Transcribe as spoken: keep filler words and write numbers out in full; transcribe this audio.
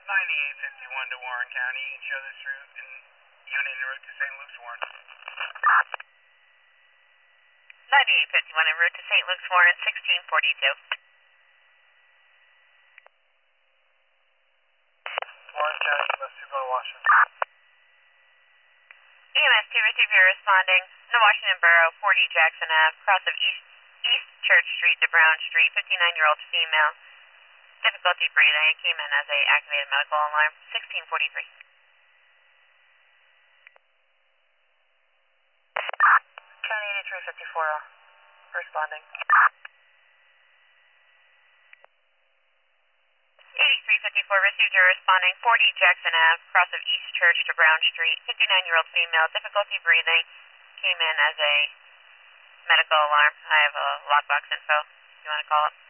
ninety-eight fifty-one to Warren County. You can show this route and unit en route to Saint Luke's, Warren. ninety-eight fifty-one en route to Saint Luke's, Warren at sixteen forty-two. Warren County, E M S two going to Washington. E M S two receiver responding to Washington Borough, forty Jackson Avenue, cross of East, East Church Street to Brown Street, fifty-nine-year-old female. Difficulty breathing. It came in as a activated medical alarm, sixteen forty-three. County eighty-three fifty-four, responding. eighty-three fifty-four, receiver responding, forty Jackson Avenue, cross of East Church to Brown Street, fifty-nine-year-old female, difficulty breathing, came in as a medical alarm. I have a lockbox info. You want to call it?